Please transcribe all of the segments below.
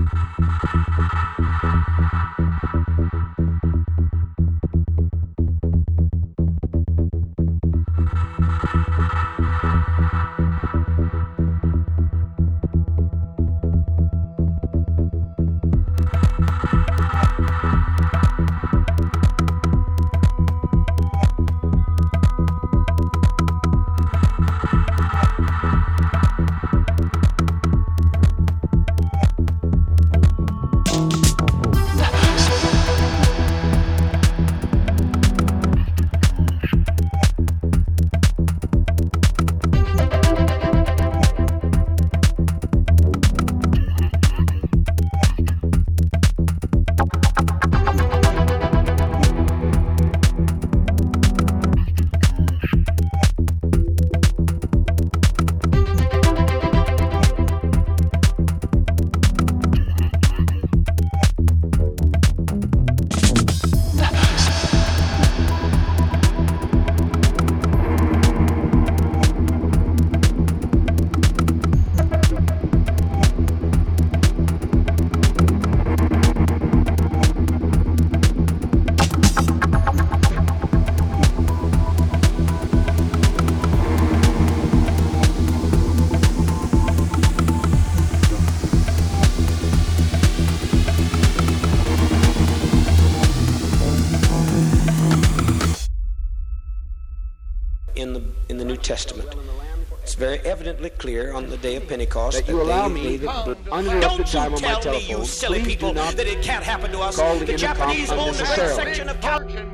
in the New Testament. It's very evidently clear on the day of Pentecost that you allow me the uninterrupted time on my telephone. Don't you tell me, you silly people, that it can't happen to us. The Japanese own the great section of California.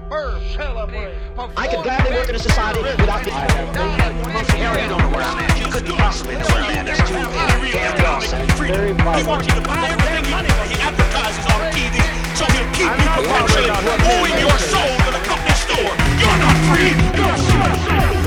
I could gladly work in a society without the... Harry, you don't know where I'm at. You couldn't possibly know where I'm at. That's too damn awesome. He wants you to buy everything he advertises on TV, so he'll keep you from owing your soul to the company store. You're not free. You're a